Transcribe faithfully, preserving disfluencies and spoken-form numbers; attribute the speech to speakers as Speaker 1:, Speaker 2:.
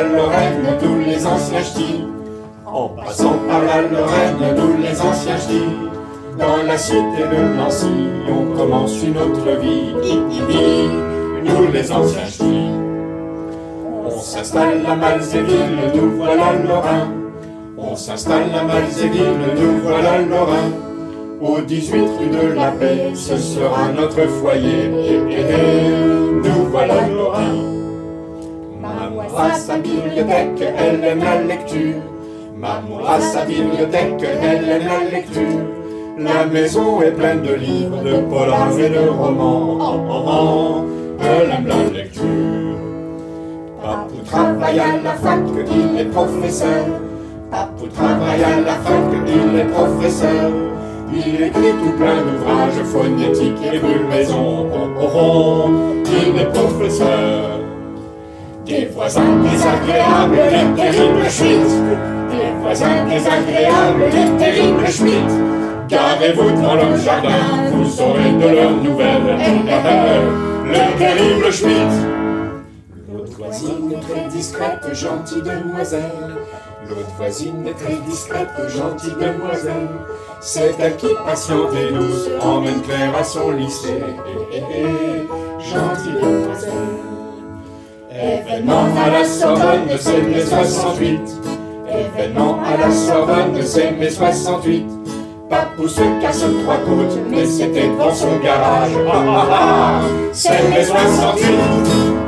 Speaker 1: Lorraine, d'où les anciens ch'tis. En passant par la Lorraine, d'où les anciens ch'tis. Dans la cité de Nancy, on commence une autre vie. Nous les anciens ch'tis. On s'installe à Malzéville, nous voilà Lorrain. On s'installe à Malzéville, nous voilà Lorrain. Au dix-huit rue de la Paix, ce sera notre foyer. Nous voilà Lorrain. Maman a sa bibliothèque, elle aime la lecture. Maman a sa bibliothèque, elle aime la lecture. La maison est pleine de livres, de polars et de romans. Oh, oh, oh, elle aime la lecture. Papou travaille à la fac, il est professeur. Papou travaille à la fac, il est professeur. Il écrit tout plein d'ouvrages phonétiques et brûle-maison. Oh, oh, oh, il est professeur. Des voisins désagréables, les terribles Schmitt. Des voisins désagréables, les terribles Schmitt. Garez-vous devant leur jardin, vous aurez de leurs nouvelles. Le terrible Schmitt. L'autre voisine est très discrète, gentille demoiselle. L'autre voisine est très discrète, gentille demoiselle. C'est elle qui, patiente et douce, emmène Claire à son lycée. Gentille demoiselle. Événement à la Sorbonne, c'est mai soixante-huit. Événement à la Sorbonne, c'est mai soixante-huit. Papou se casse trois côtes, mais c'était devant son garage. Ah ah ah, c'est mai soixante-huit.